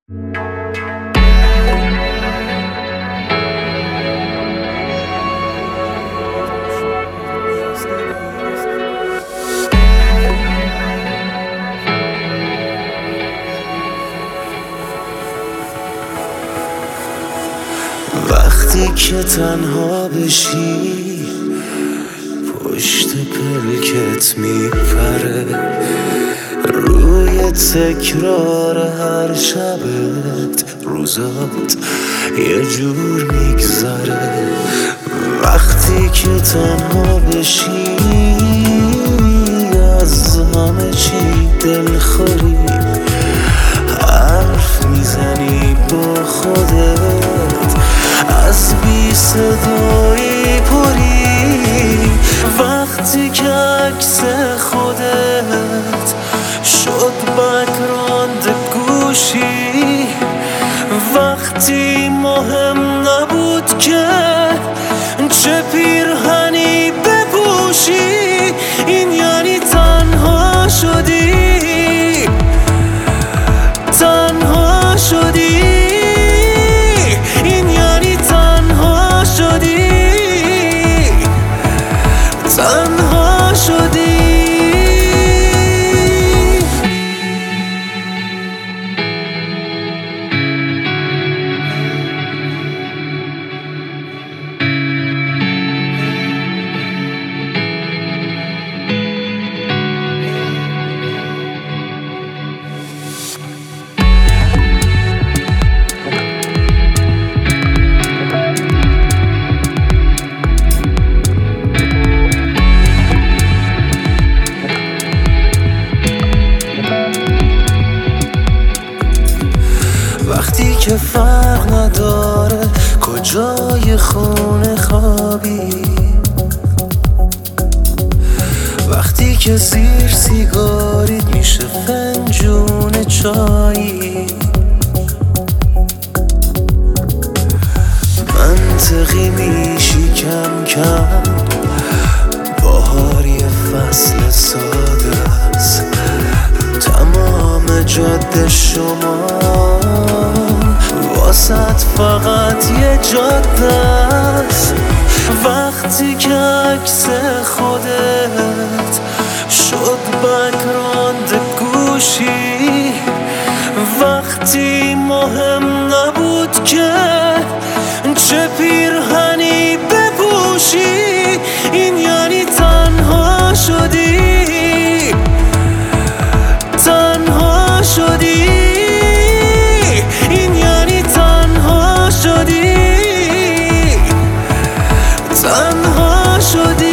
وقتی که تنها بشی پشت پلکت میپره، روی تکرار هر شبت روزات یه جور میگذره. وقتی که تنها بشی از همه چی دلخوری، حرف میزنی با خودت، از بی صدایی پری. وقتی که عکس خودت شد بک‌گراند گوشی، وقتی مهم نبود که چه پیرهنی بپوشی، این یعنی تنها شدی، تنها شدی، این یعنی تنها شدی، تنها شدی. وقتی که فرق نداره کجای خونه خوابی، وقتی که زیر سیگاریت میشه فنجون چایی، منطقی میشی کم کم، بهار یه فصل ساده است، تمام جاده شما واسط فقط یه جاده است. وقتی که عکس خودت شد بک‌گراند گوشی، وقتی مهم نبود که چه پیرهنی بپوشی، این یعنی تنها شدی، تنها شدی، این یعنی تنها شدی، تنها شدی.